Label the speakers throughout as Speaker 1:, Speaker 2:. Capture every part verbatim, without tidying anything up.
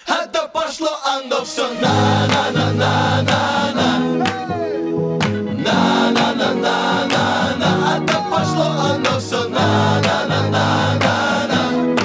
Speaker 1: а то пошло оно все на-на-на-на-на-на. На-на-на-на-на-на. А то пошло оно все на-на-на-на-на-на.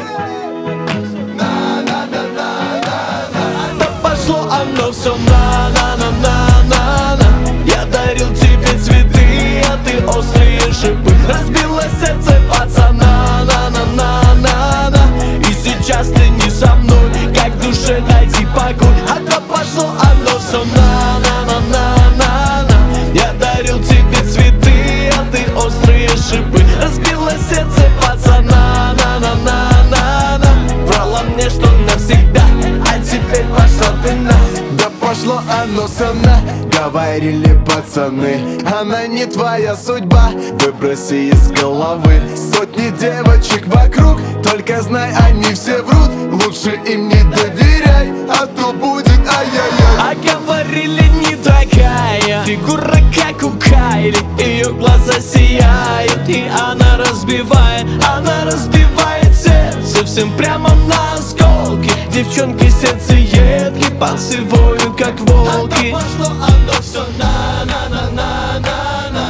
Speaker 1: На-на-на-на-на-на. А то пошло оно все на-на-на-на-на-на. Я дарил тебе цветы, а ты острые шипы. Разбила сердце пацана, на-на-на-на-на. И сейчас ты не со мной, как душе найти покой. А то пошло оно все на-на-на-на-на-на. Я дарил тебе цветы, а ты острые шипы. Разбила сердце пацана, на-на-на-на-на. Врала мне, что навсегда, а теперь пошла ты на.
Speaker 2: Да пошло оно все на, говорили пацаны. Она не твоя судьба, выброси из головы. Сотни девочек вокруг, только знай, они все врут. Лучше им не доверяй, а то будет ай-яй-яй.
Speaker 1: А говорили, не такая фигура, как у Кайли. Ее глаза сияют, и она разбивает, она разбивает сердце всем прямо на осколки. Девчонки сердце едки, панцы воют, как волки. А то пошло оно все на-на-на-на-на-на.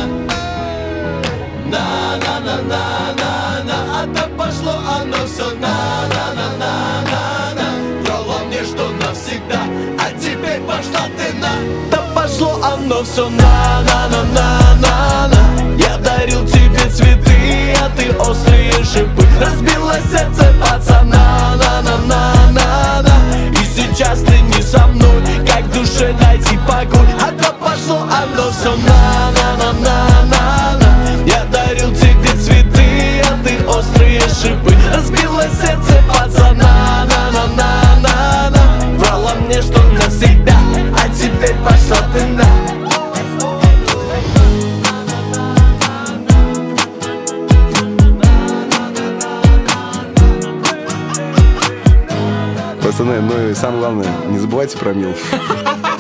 Speaker 1: На-на-на-на-на-на. А то пошло оно все на-на-на-на-на-на. Врала мне, что навсегда, а теперь пошла ты на. Да пошло оно все на-на-на-на-на-на. Я дарил тебе цветы, а ты острые шипы. Разбила сердце пацана, на-на-на-на-на. И сейчас ты не со мной, как душе найти покой. А то пошло оно все на-на-на-на-на-на. Я дарил тебе цветы, а ты острые шипы. Разбила сердце пацана, на-на-на-на-на. Врала мне, что навсегда, а теперь пошла ты на.
Speaker 2: Пацаны, ну и самое главное, не забывайте про Милф.